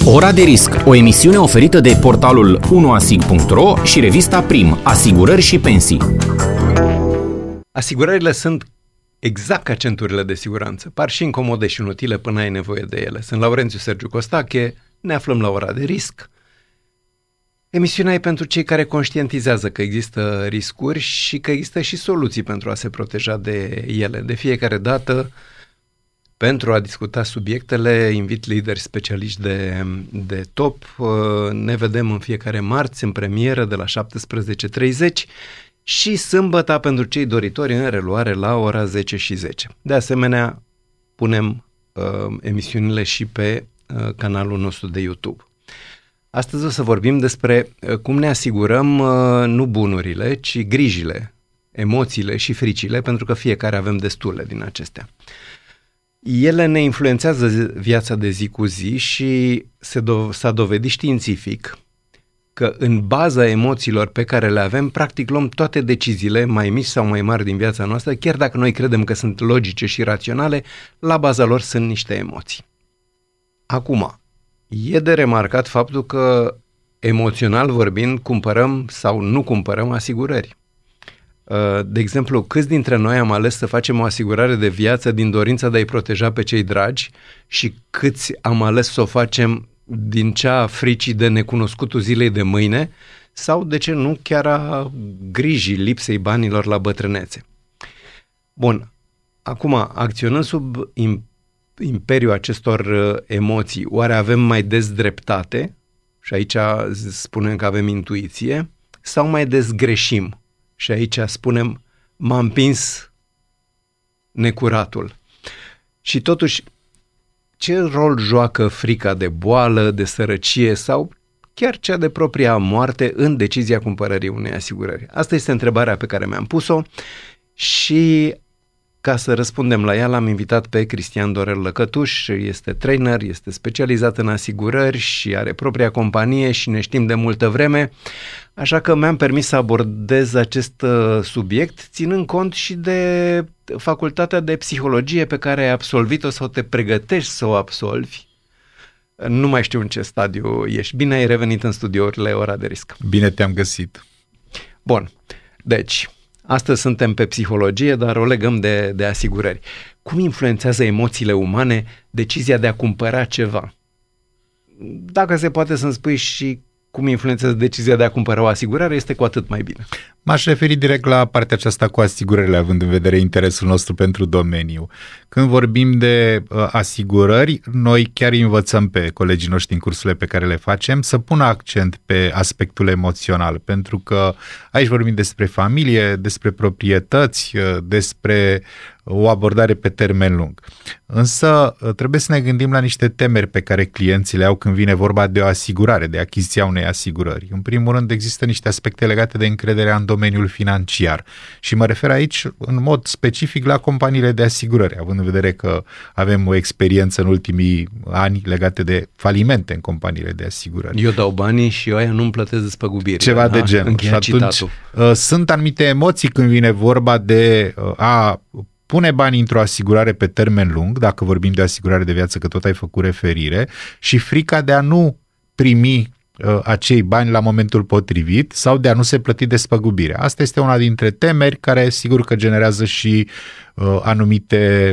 Ora de risc, o emisiune oferită de portalul 1asig.ro și revista Prim, asigurări și pensii. Asigurările sunt exact ca centurile de siguranță. Par și incomode și inutile până ai nevoie de ele. Sunt Laurențiu Sergiu Costache, ne aflăm la Ora de risc. Emisiunea e pentru cei care conștientizează că există riscuri și că există și soluții pentru a se proteja de ele. De fiecare dată, pentru a discuta subiectele, invit lideri specialiști de top. Ne vedem în fiecare marți, în premieră, de la 17:30 și sâmbătă pentru cei doritori în reluare la ora 10:10. De asemenea, punem emisiunile și pe canalul nostru de YouTube. Astăzi o să vorbim despre cum ne asigurăm nu bunurile, ci grijile, emoțiile și fricile, pentru că fiecare avem destule din acestea. Ele ne influențează viața de zi cu zi și s-a dovedit științific că în baza emoțiilor pe care le avem, practic luăm toate deciziile, mai mici sau mai mari din viața noastră, chiar dacă noi credem că sunt logice și raționale, la baza lor sunt niște emoții. Acum, e de remarcat faptul că, emoțional vorbind, cumpărăm sau nu cumpărăm asigurări. De exemplu, câți dintre noi am ales să facem o asigurare de viață din dorința de a-i proteja pe cei dragi și câți am ales să o facem din cea fricii de necunoscutul zilei de mâine sau, de ce nu, chiar a grijii lipsei banilor la bătrânețe. Bun, acum, acționând sub imperiul acestor emoții, oare avem mai des dreptate, și aici spunem că avem intuiție, sau mai des greșim? Și aici spunem, m-a împins necuratul. Și totuși, ce rol joacă frica de boală, de sărăcie sau chiar cea de propria moarte în decizia cumpărării unei asigurări? Asta este întrebarea pe care mi-am pus-o și ca să răspundem la ea, l-am invitat pe Cristian Dorel Lăcătuș, este trainer, este specializat în asigurări și are propria companie și ne știm de multă vreme, așa că mi-am permis să abordez acest subiect, ținând cont și de facultatea de psihologie pe care ai absolvit-o sau te pregătești să o absolvi. Nu mai știu în ce stadiu ești. Bine ai revenit în studiourile Ora de Risc. Bine te-am găsit. Bun, deci astăzi suntem pe psihologie, dar o legăm de asigurări. Cum influențează emoțiile umane decizia de a cumpăra ceva? Dacă se poate să-mi spui și cum influențează decizia de a cumpăra o asigurare, este cu atât mai bine. M-aș referi direct la partea aceasta cu asigurările, având în vedere interesul nostru pentru domeniu. Când vorbim de asigurări, noi chiar învățăm pe colegii noștri în cursurile pe care le facem să pună accent pe aspectul emoțional, pentru că aici vorbim despre familie, despre proprietăți, despre o abordare pe termen lung. Însă trebuie să ne gândim la niște temeri pe care clienții le au când vine vorba de o asigurare, de achiziția unei asigurări. În primul rând există niște aspecte legate de încrederea în domeniul financiar și mă refer aici în mod specific la companiile de asigurări, având în vedere că avem o experiență în ultimii ani legate de falimente în companiile de asigurări. Eu dau banii și ăia nu-mi plătesc despăgubiri. Ceva de genul. Și atunci sunt anumite emoții când vine vorba de a pune banii într-o asigurare pe termen lung, dacă vorbim de asigurare de viață, că tot ai făcut referire, și frica de a nu primi acei bani la momentul potrivit sau de a nu se plăti despăgubire. Asta este una dintre temeri care sigur că generează și anumite,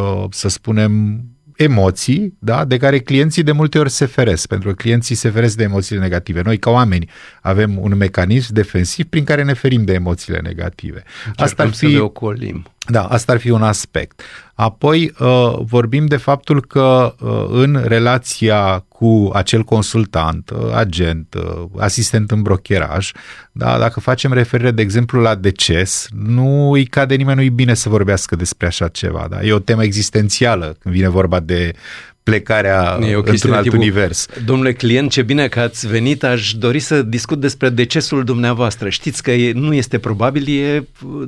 să spunem, emoții, da, de care clienții de multe ori se feresc, pentru că clienții se feresc de emoțiile negative. Noi, ca oameni, avem un mecanism defensiv prin care ne ferim de emoțiile negative. Asta ar fi, să le ocolim. Da, asta ar fi un aspect. Apoi vorbim de faptul că în relația cu acel consultant, agent, asistent în brokeraj, da, dacă facem referire, de exemplu, la deces, nu îi cade nimeni, nu-i bine să vorbească despre așa ceva. Da? E o temă existențială când vine vorba de plecarea într-un alt univers. Domnule client, ce bine că ați venit, aș dori să discut despre decesul dumneavoastră. Știți că nu este probabil,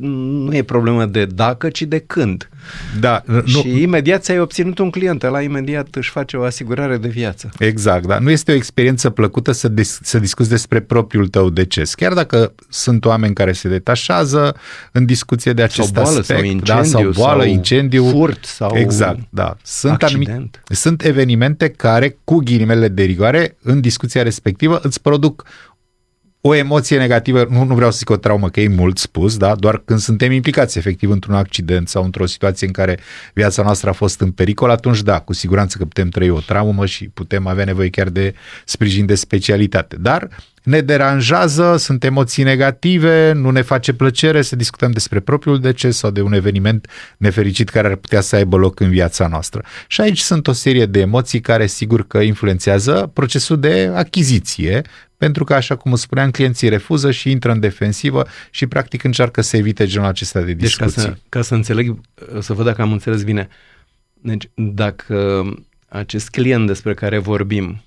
nu e problemă de dacă, ci de când. Da, și imediat ți-ai obținut un client, ăla imediat își face o asigurare de viață. Exact, da. Nu este o experiență plăcută să discuți despre propriul tău deces. Chiar dacă sunt oameni care se detașează în discuție de acest sau boală, aspect, sau incendiu, da, sau boală, incendiu, furt, sau exact, da. Sunt sunt evenimente care, cu ghilimele de rigoare, în discuția respectivă îți produc o emoție negativă, nu vreau să zic o traumă, că e mult spus, da? Doar când suntem implicați efectiv într-un accident sau într-o situație în care viața noastră a fost în pericol, atunci da, cu siguranță că putem trăi o traumă și putem avea nevoie chiar de sprijin de specialitate. Dar ne deranjează, sunt emoții negative, nu ne face plăcere să discutăm despre propriul deces sau de un eveniment nefericit care ar putea să aibă loc în viața noastră. Și aici sunt o serie de emoții care sigur că influențează procesul de achiziție, pentru că, așa cum spuneam, clienții refuză și intră în defensivă și practic încearcă să evite genul acesta de discuții. Deci, ca să înțeleg, să văd dacă am înțeles bine, deci dacă acest client despre care vorbim,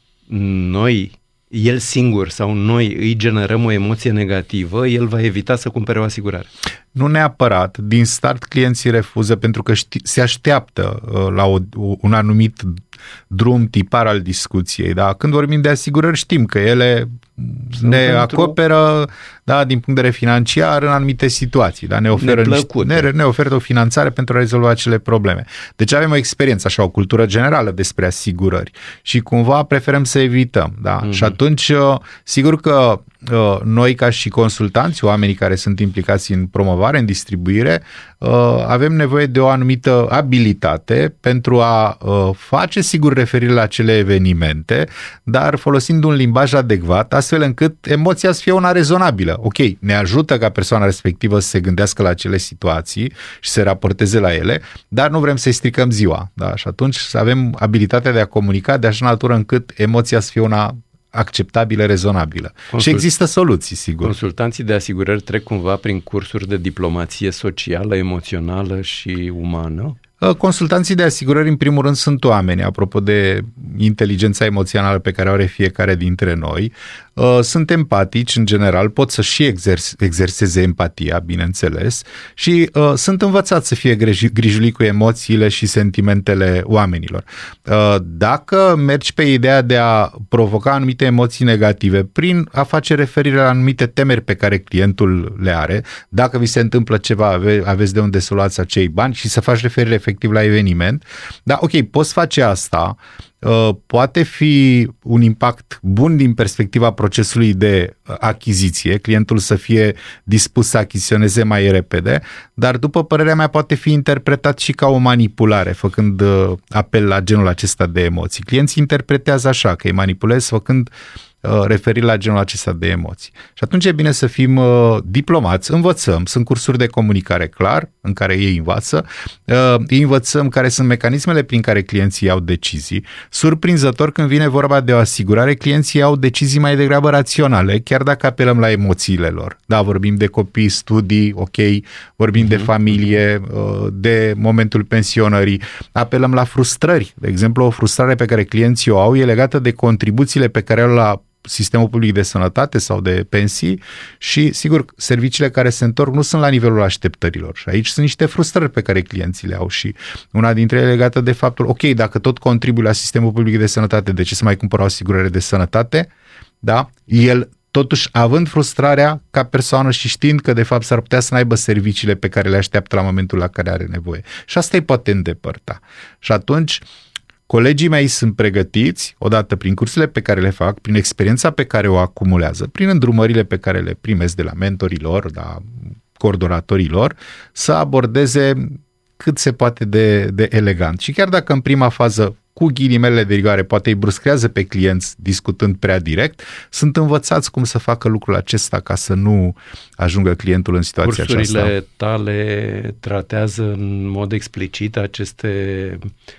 el singur sau noi îi generăm o emoție negativă, el va evita să cumpere o asigurare. Nu neapărat. Din start clienții refuză pentru că se așteaptă la un anumit drum tipar al discuției. Da? Când vorbim de asigurări știm că ele ne acoperă, da, din punct de vedere financiar în anumite situații. Da? Ne oferă o finanțare pentru a rezolva acele probleme. Deci avem o experiență, așa, o cultură generală despre asigurări și cumva preferăm să evităm. Da? Și atunci, sigur că noi ca și consultanți, oamenii care sunt implicați în promovare, în distribuire, avem nevoie de o anumită abilitate pentru a face sigur referire la acele evenimente, dar folosind un limbaj adecvat, astfel încât emoția să fie una rezonabilă. Ok, ne ajută ca persoana respectivă să se gândească la acele situații și să raporteze la ele, dar nu vrem să-i stricăm ziua. Da? Și atunci să avem abilitatea de a comunica de așa natură încât emoția să fie una acceptabilă, rezonabilă. Și există soluții, sigur. Consultanții de asigurări trec cumva prin cursuri de diplomație socială, emoțională și umană? Consultanții de asigurări, în primul rând, sunt oameni, apropo de inteligența emoțională pe care o are fiecare dintre noi. Sunt empatici, în general, pot să și exerseze empatia, bineînțeles, și sunt învățați să fie grijuli cu emoțiile și sentimentele oamenilor. Dacă mergi pe ideea de a provoca anumite emoții negative prin a face referire la anumite temeri pe care clientul le are, dacă vi se întâmplă ceva, aveți de unde să luați acei bani și să faci referire efectiv la eveniment, da, ok, poți face asta, poate fi un impact bun din perspectiva procesului de achiziție, clientul să fie dispus să achiziționeze mai repede, dar după părerea mea poate fi interpretat și ca o manipulare, făcând apel la genul acesta de emoții. Clienții interpretează așa, că îi manipulezi făcând referiri la genul acesta de emoții. Și atunci e bine să fim diplomați, învățăm, sunt cursuri de comunicare clar, în care ei învață, îi învățăm care sunt mecanismele prin care clienții iau decizii. Surprinzător, când vine vorba de o asigurare, clienții iau decizii mai degrabă raționale, chiar dacă apelăm la emoțiile lor. Da, vorbim de copii, studii, ok, vorbim de familie, de momentul pensionării, apelăm la frustrări. De exemplu, o frustrare pe care clienții o au e legată de contribuțiile pe care au la sistemul public de sănătate sau de pensii și, sigur, serviciile care se întorc nu sunt la nivelul așteptărilor. Și aici sunt niște frustrări pe care clienții le au și una dintre ele legată de faptul, ok, dacă tot contribui la sistemul public de sănătate, de ce să mai cumpăr o asigurare de sănătate? Da? El, totuși, având frustrarea ca persoană și știind că, de fapt, s-ar putea să n-aibă serviciile pe care le așteaptă la momentul la care are nevoie. Și asta îi poate îndepărta. Și atunci, colegii mei sunt pregătiți, odată prin cursurile pe care le fac, prin experiența pe care o acumulează, prin îndrumările pe care le primesc de la mentorii lor, da, coordonatorii lor, să abordeze cât se poate de elegant. Și chiar dacă în prima fază, cu ghilimele de rigoare, poate îi bruscrează pe clienți discutând prea direct, sunt învățați cum să facă lucrul acesta ca să nu ajungă clientul în situația aceasta. Cursurile tale tratează în mod explicit aceste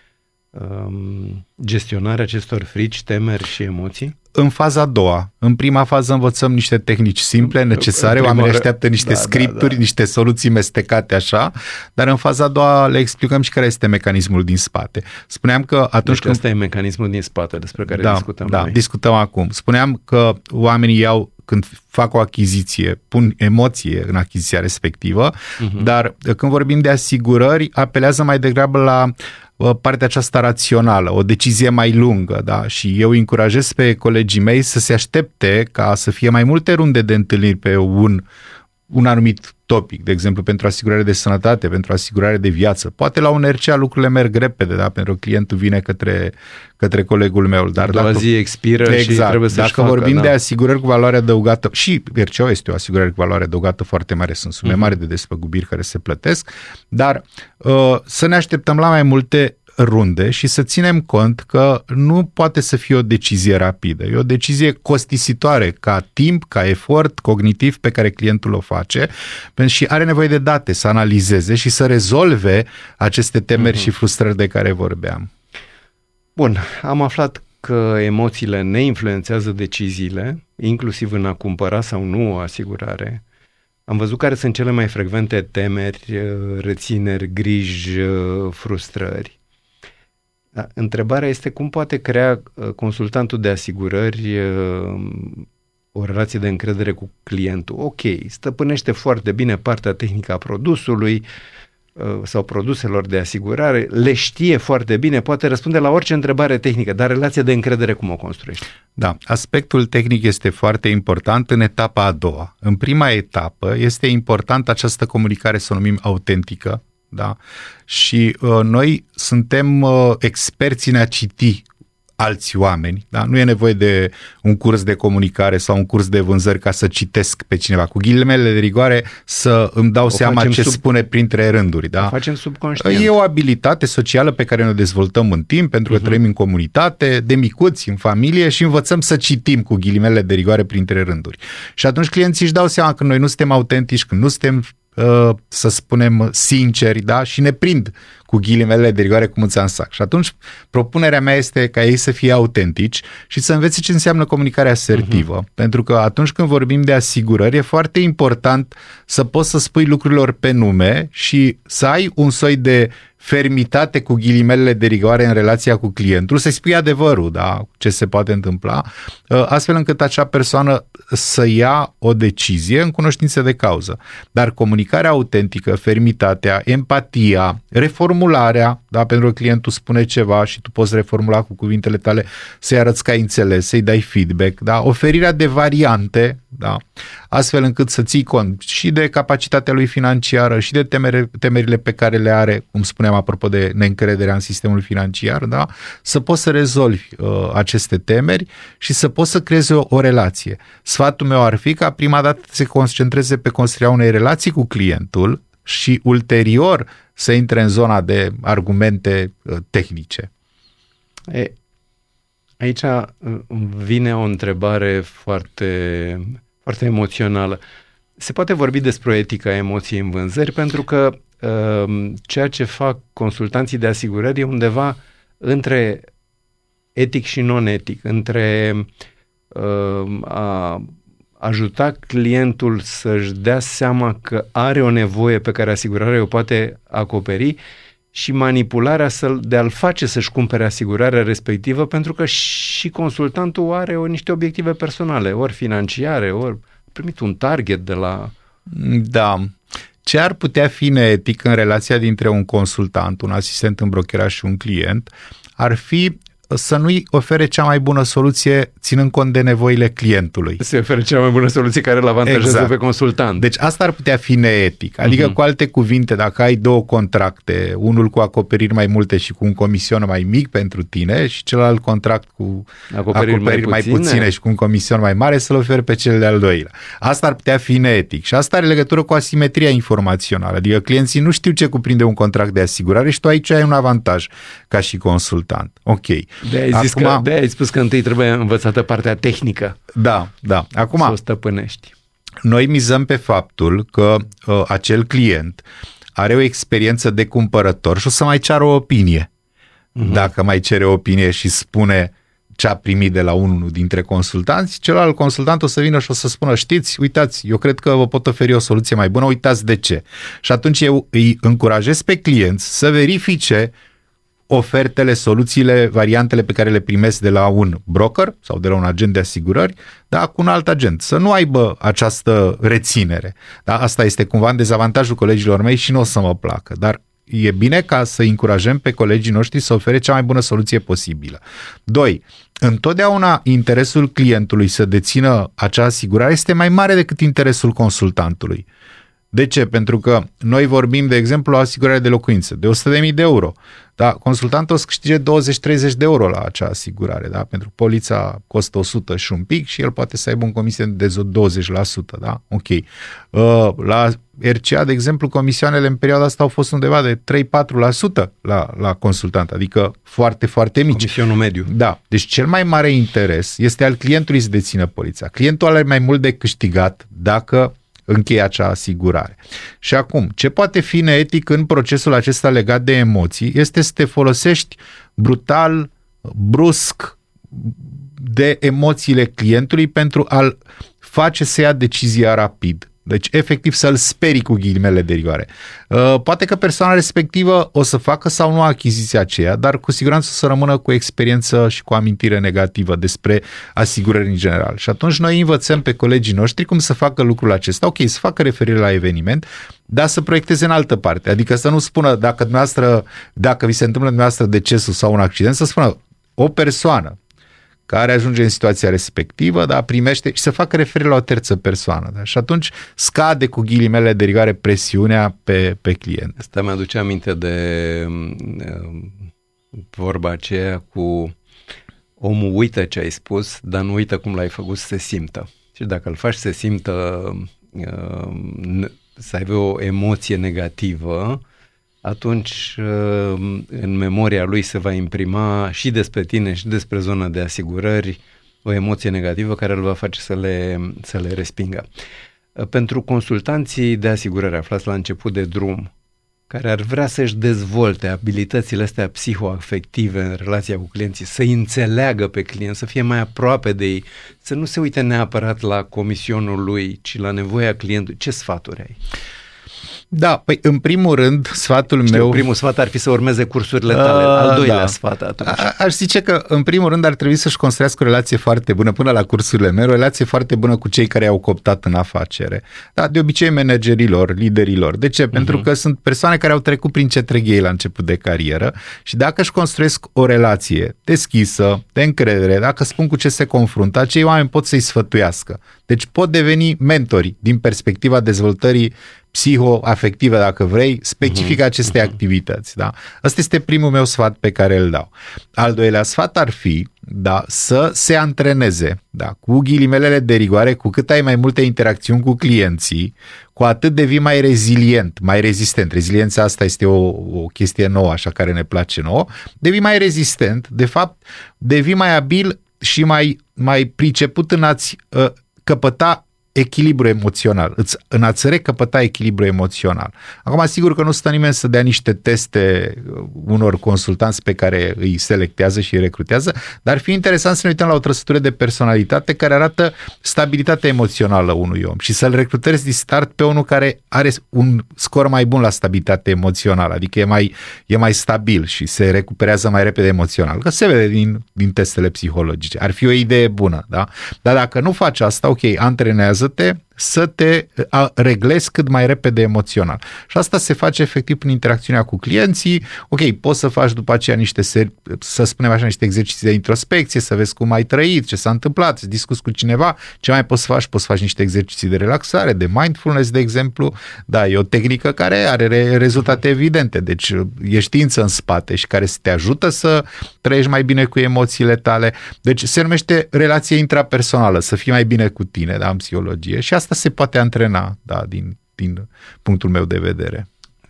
gestionarea acestor frici, temeri și emoții? În faza a doua. În prima fază învățăm niște tehnici simple, necesare, oamenii așteaptă niște scripturi, niște soluții mestecate așa, dar în faza a doua le explicăm și care este mecanismul din spate. Spuneam că atunci când... ăsta e mecanismul din spate despre care discutăm noi. Discutăm acum. Spuneam că oamenii când fac o achiziție, pun emoție în achiziția respectivă, dar când vorbim de asigurări, apelează mai degrabă la partea aceasta rațională, o decizie mai lungă, da? Și eu încurajez pe colegii mei să se aștepte ca să fie mai multe runde de întâlniri pe un anumit utopic, de exemplu pentru asigurare de sănătate, pentru asigurare de viață. Poate la un RCA lucrurile merg repede, da? Pentru că clientul vine către colegul meu. Dar doua zi expiră și trebuie să-și facă. Dacă vorbim de asigurări cu valoare adăugată, și RCA este o asigurare cu valoare adăugată foarte mare, sunt sume mari de despăgubiri care se plătesc, dar să ne așteptăm la mai multe runde și să ținem cont că nu poate să fie o decizie rapidă. E o decizie costisitoare ca timp, ca efort cognitiv pe care clientul o face și are nevoie de date să analizeze și să rezolve aceste temeri și frustrări de care vorbeam. Bun, am aflat că emoțiile ne influențează deciziile, inclusiv în a cumpăra sau nu o asigurare. Am văzut care sunt cele mai frecvente temeri, rețineri, griji, frustrări. Întrebarea este cum poate crea consultantul de asigurări o relație de încredere cu clientul. Ok, stăpânește foarte bine partea tehnică a produsului sau produselor de asigurare, le știe foarte bine, poate răspunde la orice întrebare tehnică, dar relația de încredere cum o construiești? Da, aspectul tehnic este foarte important în etapa a doua. În prima etapă este important această comunicare, să o numim autentică, da? Și noi suntem experți în a citi alți oameni, da? Nu e nevoie de un curs de comunicare sau un curs de vânzări ca să citesc pe cineva. Cu ghilimele de rigoare să îmi dau seama ce spune printre rânduri. Da? O facem subconștient. E o abilitate socială pe care ne dezvoltăm în timp, pentru că trăim în comunitate, de micuți, în familie și învățăm să citim cu ghilimele de rigoare printre rânduri. Și atunci clienții își dau seama că noi nu suntem autentici, că nu suntem să spunem sinceri, da? Și ne prind cu ghilimele de rigoare cu mâța în sac. Și atunci propunerea mea este ca ei să fie autentici și să învețe ce înseamnă comunicare asertivă. Pentru că atunci când vorbim de asigurări, e foarte important să poți să spui lucrurilor pe nume și să ai un soi de fermitate cu ghilimele de rigoare în relația cu clientul, să-i spui adevărul, da, ce se poate întâmpla, astfel încât acea persoană să ia o decizie în cunoștință de cauză. Dar comunicarea autentică, fermitatea, empatia, reformularea, da, pentru că clientul spune ceva și tu poți reformula cu cuvintele tale, să-i arăți că ai înțeles, să-i dai feedback, da, oferirea de variante, da, astfel încât să ții cont și de capacitatea lui financiară și de temerile pe care le are, cum spuneam apropo de neîncrederea în sistemul financiar, da? Să poți să rezolvi aceste temeri și să poți să creezi o relație. Sfatul meu ar fi ca prima dată să se concentreze pe construirea unei relații cu clientul și ulterior să intre în zona de argumente tehnice. Aici vine o întrebare foarte, foarte emoțională. Se poate vorbi despre etica emoției în vânzări pentru că ceea ce fac consultanții de asigurări e undeva între etic și non-etic, între a ajuta clientul să-și dea seama că are o nevoie pe care asigurarea o poate acoperi și manipularea de a-l face să-și cumpere asigurarea respectivă, pentru că și consultantul are niște obiective personale, ori financiare, ori primit un target de la... Da. Ce ar putea fi neetic în relația dintre un consultant, un asistent în brokeraj și un client, ar fi să nu-i ofere cea mai bună soluție ținând cont de nevoile clientului. Se ofere cea mai bună soluție care îl avantajează pe consultant. Deci asta ar putea fi neetic. Adică, cu alte cuvinte, dacă ai două contracte, unul cu acoperiri mai multe și cu un comision mai mic pentru tine și celălalt contract cu acoperiri mai puține și cu un comision mai mare, să-l oferi pe cel de-al doilea. Asta ar putea fi neetic. Și asta are legătură cu asimetria informațională. Adică clienții nu știu ce cuprinde un contract de asigurare și tu aici ai un avantaj ca și consultant. Ok. De-aia ai spus că întâi trebuie învățată partea tehnică. Da. Acum, să o stăpânești. Noi mizăm pe faptul că acel client are o experiență de cumpărător și o să mai ceară o opinie. Dacă mai cere o opinie și spune ce a primit de la unul dintre consultanți, celălalt consultant o să vină și o să spună, știți, uitați, eu cred că vă pot oferi o soluție mai bună, uitați de ce. Și atunci eu îi încurajez pe clienți să verifice ofertele, soluțiile, variantele pe care le primesc de la un broker sau de la un agent de asigurări, da, cu un alt agent. Să nu aibă această reținere. Da? Asta este cumva în dezavantajul colegilor mei și nu o să mă placă, dar e bine ca să încurajăm pe colegii noștri să ofere cea mai bună soluție posibilă. 2. Întotdeauna interesul clientului să dețină acea asigurare este mai mare decât interesul consultantului. De ce? Pentru că noi vorbim, de exemplu, o asigurare de locuință de 100.000 de euro. Da? Consultantul o să câștige 20-30 de euro la acea asigurare. Da? Pentru că polița costă 100 și un pic și el poate să aibă un comisie de 20%. Da? Ok. La RCA, de exemplu, comisioanele în perioada asta au fost undeva de 3-4% la consultant, adică foarte, foarte mici. Comisionul mediu. Da. Deci cel mai mare interes este al clientului să dețină polița. Clientul are mai mult de câștigat dacă încheie acea asigurare. Și acum, ce poate fi neetic în procesul acesta legat de emoții este să te folosești brutal, brusc de emoțiile clientului pentru a-l face să ia decizia rapid. Deci, efectiv, să-l sperii cu ghilimele de rigoare. Poate că persoana respectivă o să facă sau nu achiziția aceea, dar cu siguranță o să rămână cu experiență și cu amintire negativă despre asigurări în general. Și atunci noi învățăm pe colegii noștri cum să facă lucrul acesta. Ok, să facă referire la eveniment, dar să proiecteze în altă parte. Adică să nu spună dacă vi se întâmplă dumneavoastră decesul sau un accident, să spună o persoană care ajunge în situația respectivă, dar primește și să facă referire la o terță persoană. Da? Și atunci scade cu ghilimele de rigoare presiunea pe client. Asta mi-aduce aminte de vorba aceea cu omul uită ce ai spus, dar nu uită cum l-ai făcut să se simtă. Și dacă îl faci să se simtă, să aibă o emoție negativă, atunci în memoria lui se va imprima și despre tine și despre zona de asigurări o emoție negativă care îl va face să le respingă. Pentru consultanții de asigurări aflați la început de drum, care ar vrea să-și dezvolte abilitățile astea psihoafective în relația cu clienții, să înțeleagă pe client, să fie mai aproape de ei, să nu se uite neapărat la comisionul lui, ci la nevoia clientului, ce sfaturi ai? Da, păi în primul rând, sfatul meu... Primul sfat ar fi să urmeze cursurile tale, al doilea sfat atunci. Aș zice că în primul rând ar trebui să-și construiască o relație foarte bună până la cursurile mele, o relație foarte bună cu cei care au cooptat în afacere. Da, de obicei managerilor, liderilor. De ce? Pentru că sunt persoane care au trecut prin ce trec ei la început de carieră și dacă își construiesc o relație deschisă, de încredere, dacă spun cu ce se confruntă, acei oameni pot să-i sfătuiască. Deci pot deveni mentori din perspectiva dezvoltării psihoafective, dacă vrei, specific acestei activități. Da? Ăsta este primul meu sfat pe care îl dau. Al doilea sfat ar fi să se antreneze, cu ghilimelele de rigoare, cu cât ai mai multe interacțiuni cu clienții, cu atât devii mai rezilient, mai rezistent. Reziliența asta este o chestie nouă, așa, care ne place nouă. Devii mai rezistent, de fapt, devii mai abil și mai priceput în a-ți căpăta echilibru emoțional, în a-ți recăpăta echilibru emoțional. Acum, sigur că nu stă nimeni să dea niște teste unor consultanți pe care îi selectează și îi recrutează, dar ar fi interesant să ne uităm la o trăsătură de personalitate care arată stabilitatea emoțională unui om și să-l recrutezi din start pe unul care are un scor mai bun la stabilitate emoțională, adică e mai stabil și se recuperează mai repede emoțional, că se vede din testele psihologice. Ar fi o idee bună, da? Dar dacă nu faci asta, ok, antrenează să te reglezi cât mai repede emoțional. Și asta se face efectiv prin interacțiunea cu clienții. Ok, poți să faci după aceea să spunem așa, niște exerciții de introspecție, să vezi cum ai trăit, ce s-a întâmplat, să discuți cu cineva. Ce mai poți să faci? Poți să faci niște exerciții de relaxare, de mindfulness, de exemplu. Da, e o tehnică care are rezultate evidente. Deci e știință în spate și care să te ajută să trăiești mai bine cu emoțiile tale. Deci se numește relație intrapersonală, să fii mai bine cu tine, da, în psihologie. Și asta se poate antrena, da, din punctul meu de vedere.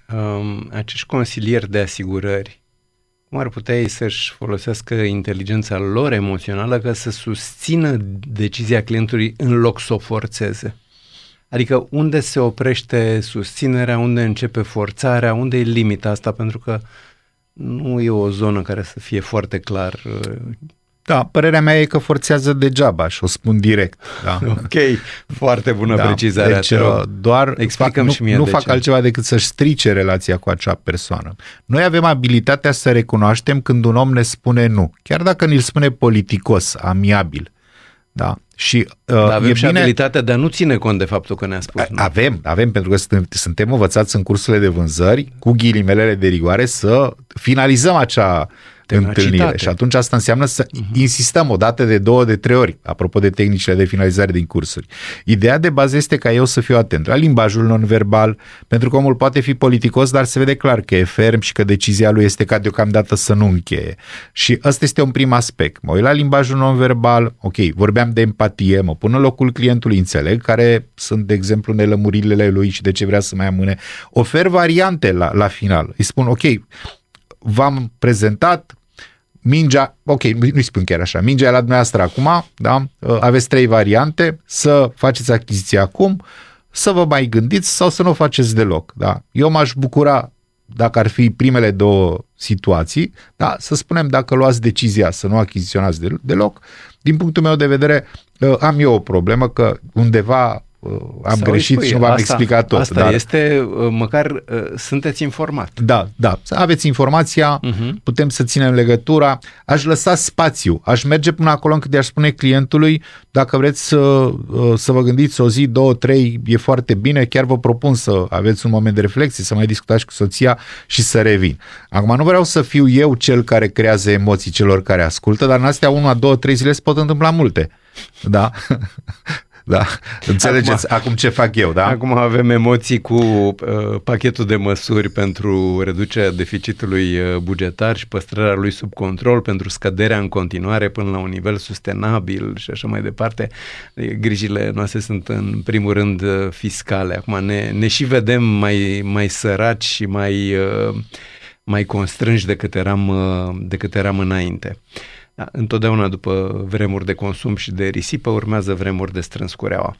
Acești consilieri de asigurări, cum ar putea ei să-și folosească inteligența lor emoțională ca să susțină decizia clientului în loc să o forțeze? Adică unde se oprește susținerea, unde începe forțarea, unde e limita asta? Pentru că nu e o zonă care să fie foarte clar. Da, părerea mea e că forțează degeaba și o spun direct. Da. Ok, foarte bună precizarea. Deci doar nu fac altceva decât să-și strice relația cu acea persoană. Noi avem abilitatea să recunoaștem când un om ne spune nu, chiar dacă ni-l spune politicos, amiabil. Da. Și, avem și abilitatea de a nu ține cont de faptul că ne-a spus nu. Avem, pentru că suntem învățați în cursurile de vânzări, cu ghilimelele de rigoare, să finalizăm întâlnire. Și atunci asta înseamnă să insistăm o dată, de 2, de 3 ori, apropo de tehnicile de finalizare din cursuri. Ideea de bază este ca eu să fiu atent la limbajul non-verbal, pentru că omul poate fi politicos, dar se vede clar că e ferm și că decizia lui este ca deocamdată să nu încheie. Și ăsta este un prim aspect. Mă uit la limbajul non-verbal, ok, vorbeam de empatie, mă pun în locul clientului, înțeleg care sunt, de exemplu, nelămuririle lui și de ce vrea să mai amâne. Ofer variante la final. Îi spun, ok, v-am prezentat mingea, ok, nu-i spun chiar așa, mingea e la dumneavoastră acum, da? Aveți 3 variante, să faceți achiziția acum, să vă mai gândiți sau să nu o faceți deloc. Da? Eu m-aș bucura dacă ar fi primele 2 situații, da? Să spunem dacă luați decizia să nu achiziționați deloc, din punctul meu de vedere am eu o problemă că undeva am greșit și nu v-am explicat tot. Asta este, măcar sunteți informat. Da, aveți informația, putem să ținem legătura, aș lăsa spațiu, aș merge până acolo încât i-aș spune clientului, dacă vreți să vă gândiți o zi, 2, 3, e foarte bine, chiar vă propun să aveți un moment de reflexie, să mai discutați cu soția și să revin. Acum nu vreau să fiu eu cel care creează emoții celor care ascultă, dar în astea 1, 2, 3 zile se pot întâmpla multe. Da? Da, înțelegeți acum ce fac eu, da? Acum avem emoții cu pachetul de măsuri pentru reducerea deficitului bugetar și păstrarea lui sub control, pentru scăderea în continuare până la un nivel sustenabil și așa mai departe. Grijile noastre sunt în primul rând fiscale. Acum ne și vedem mai săraci și mai constrânși decât eram înainte. Da, întotdeauna după vremuri de consum și de risipă urmează vremuri de strâns cureaua.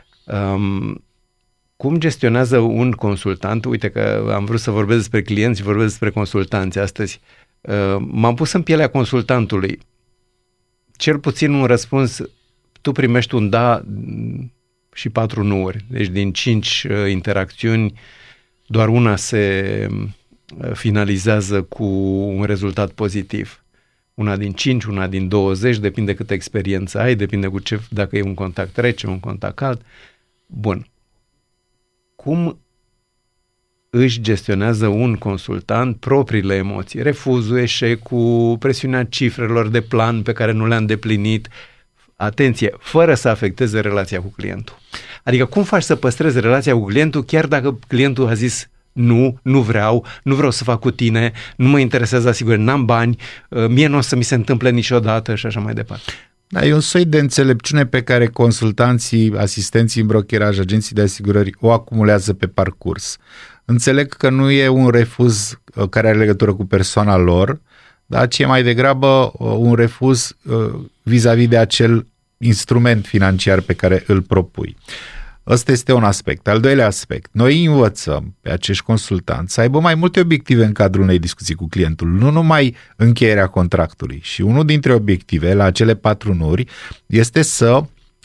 Cum gestionează un consultant? Uite că am vrut să vorbesc despre clienți și vorbesc despre consultanți astăzi. M-am pus în pielea consultantului. Cel puțin un răspuns, tu primești un da și 4 nu-uri. Deci din 5 interacțiuni, doar una se finalizează cu un rezultat pozitiv. Una din 5, una din 20, depinde câtă experiență ai, depinde dacă e un contact rece, un contact cald. Bun. Cum își gestionează un consultant propriile emoții? Refuzul, eșecul, presiunea cifrelor de plan pe care nu le-a îndeplinit. Atenție, fără să afecteze relația cu clientul. Adică cum faci să păstrezi relația cu clientul chiar dacă clientul a zis nu vreau să fac cu tine, nu mă interesează asigurări, n-am bani, mie nu o să mi se întâmple niciodată și așa mai departe. Da, e un soi de înțelepciune pe care consultanții, asistenții în brokeraj, agenții de asigurări o acumulează pe parcurs. Înțeleg că nu e un refuz care are legătură cu persoana lor, dar ci e mai degrabă un refuz vis-a-vis de acel instrument financiar pe care îl propui. Ăsta este un aspect. Al doilea aspect, noi învățăm pe acești consultanți să aibă mai multe obiective în cadrul unei discuții cu clientul, nu numai încheierea contractului. Și unul dintre obiective la acele 4 nuri este să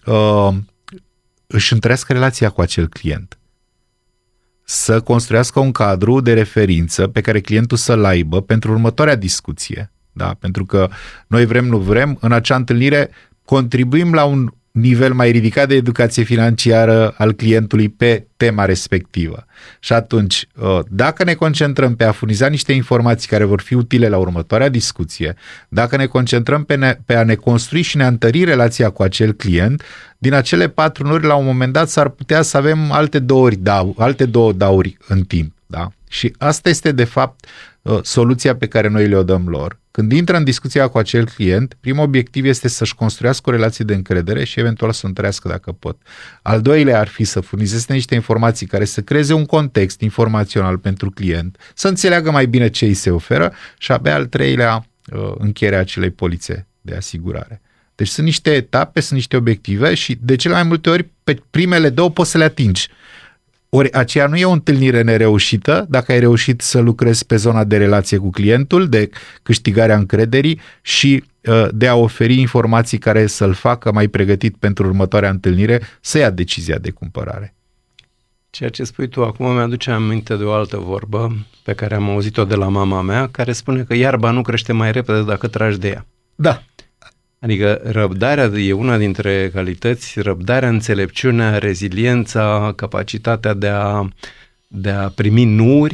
își întărească relația cu acel client. Să construiască un cadru de referință pe care clientul să-l aibă pentru următoarea discuție. Da? Pentru că noi vrem, nu vrem, în acea întâlnire contribuim la un nivel mai ridicat de educație financiară al clientului pe tema respectivă. Și atunci, dacă ne concentrăm pe a furniza niște informații care vor fi utile la următoarea discuție, dacă ne concentrăm pe a ne construi și ne întări relația cu acel client, din acele 4 nuri, la un moment dat, s-ar putea să avem alte 2 dauri în timp. Da? Și asta este, de fapt, soluția pe care noi le-o dăm lor. Când intră în discuția cu acel client, primul obiectiv este să-și construiască o relație de încredere și eventual să o întărească dacă pot. Al doilea ar fi să furnizeze niște informații care să creeze un context informațional pentru client, să înțeleagă mai bine ce îi se oferă și abia al treilea, încheierea acelei polițe de asigurare. Deci sunt niște etape, sunt niște obiective și de cele mai multe ori pe primele 2 poți să le atingi. Ori aceea nu e o întâlnire nereușită dacă ai reușit să lucrezi pe zona de relație cu clientul, de câștigarea încrederii și de a oferi informații care să-l facă mai pregătit pentru următoarea întâlnire să ia decizia de cumpărare. Ceea ce spui tu acum mi-aduce aminte de o altă vorbă pe care am auzit-o de la mama mea, care spune că iarba nu crește mai repede dacă tragi de ea. Da. Adică răbdarea e una dintre calități, răbdarea, înțelepciunea, reziliența, capacitatea de a primi nuri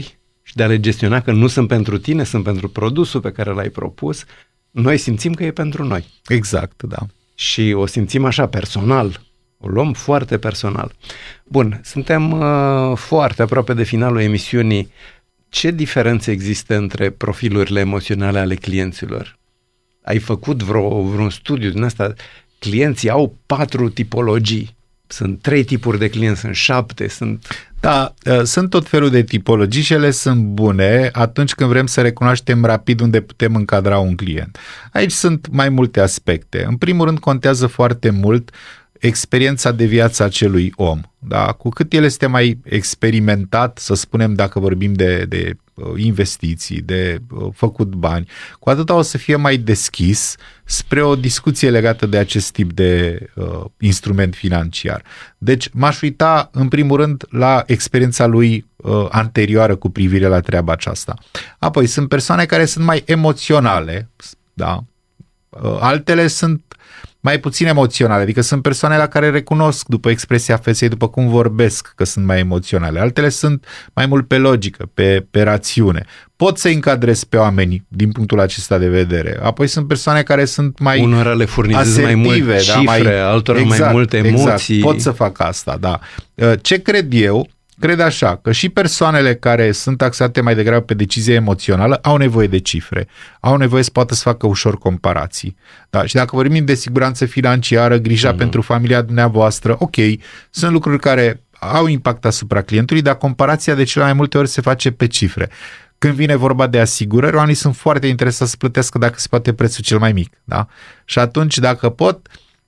și de a le gestiona că nu sunt pentru tine, sunt pentru produsul pe care l-ai propus, noi simțim că e pentru noi. Exact, da. Și o simțim așa personal, o luăm foarte personal. Bun, suntem foarte aproape de finalul emisiunii. Ce diferențe există între profilurile emoționale ale clienților? Ai făcut vreun studiu din asta? Clienții au 4 tipologii. Sunt 3 tipuri de clienți, sunt 7, sunt... Da, sunt tot felul de tipologii și ele sunt bune atunci când vrem să recunoaștem rapid unde putem încadra un client. Aici sunt mai multe aspecte. În primul rând contează foarte mult experiența de viață a acelui om. Da? Cu cât el este mai experimentat, să spunem, dacă vorbim de investiții, de făcut bani, cu atât o să fie mai deschis spre o discuție legată de acest tip de instrument financiar. Deci m-aș uita în primul rând la experiența lui anterioară cu privire la treaba aceasta. Apoi sunt persoane care sunt mai emoționale, da? Altele sunt mai puțin emoționale, adică sunt persoane la care recunosc după expresia feței, după cum vorbesc, că sunt mai emoționale. Altele sunt mai mult pe logică, pe rațiune. Pot să încadrez pe oameni din punctul acesta de vedere. Apoi sunt persoane care sunt mai unora le furnizez mai multe cifre, altora mai multe emoții. Exact, pot să fac asta, da. Ce cred eu? Cred așa, că și persoanele care sunt axate mai degrabă pe decizie emoțională au nevoie de cifre, au nevoie să poată să facă ușor comparații. Da? Și dacă vorbim de siguranță financiară, grija pentru familia dumneavoastră, ok, sunt lucruri care au impact asupra clientului, dar comparația de cele mai multe ori se face pe cifre. Când vine vorba de asigurări, oamenii sunt foarte interesați să plătească dacă se poate prețul cel mai mic. Da? Și atunci, dacă pot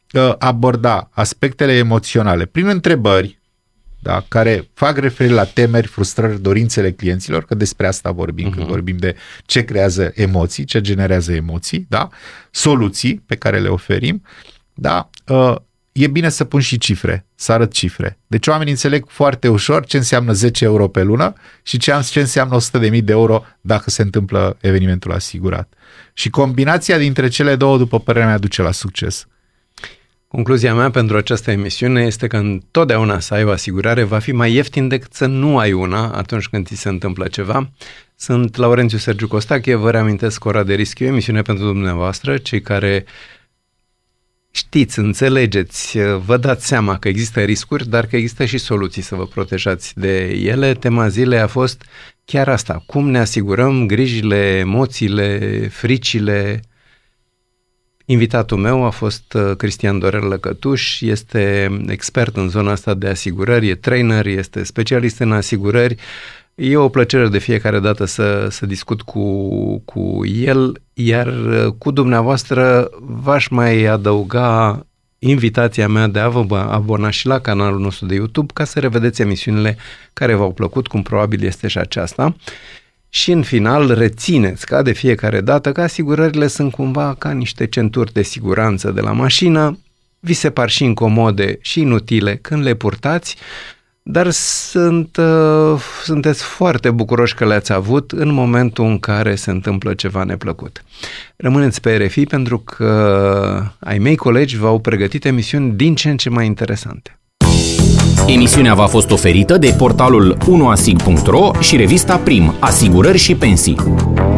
aborda aspectele emoționale prin întrebări, da, care fac referire la temeri, frustrări, dorințele clienților, că despre asta vorbim, când vorbim de ce creează emoții, ce generează emoții, da, soluții pe care le oferim, da, e bine să pun și cifre, să arăt cifre. Deci oamenii înțeleg foarte ușor ce înseamnă 10 euro pe lună și ce înseamnă 100.000 de euro dacă se întâmplă evenimentul asigurat. Și combinația dintre cele două, după părerea mea, duce la succes. Concluzia mea pentru această emisiune este că întotdeauna să ai o asigurare va fi mai ieftin decât să nu ai una atunci când ți se întâmplă ceva. Sunt Laurențiu Sergiu Costache, vă reamintesc Ora de Risc, e o emisiune pentru dumneavoastră, cei care știți, înțelegeți, vă dați seama că există riscuri, dar că există și soluții să vă protejați de ele. Tema zilei a fost chiar asta, cum ne asigurăm grijile, emoțiile, fricile. Invitatul meu a fost Cristian Dorel Lăcătuș, este expert în zona asta de asigurări, e trainer, este specialist în asigurări. E o plăcere de fiecare dată să discut cu el, iar cu dumneavoastră v-aș mai adăuga invitația mea de a vă abona și la canalul nostru de YouTube ca să revedeți emisiunile care v-au plăcut, cum probabil este și aceasta. Și în final rețineți ca de fiecare dată că asigurările sunt cumva ca niște centuri de siguranță de la mașină, vi se par și incomode și inutile când le purtați, dar sunteți foarte bucuroși că le-ați avut în momentul în care se întâmplă ceva neplăcut. Rămâneți pe RFI pentru că ai mei colegi v-au pregătit emisiuni din ce în ce mai interesante. Emisiunea v-a fost oferită de portalul 1asig.ro și revista Prim, Asigurări și Pensii.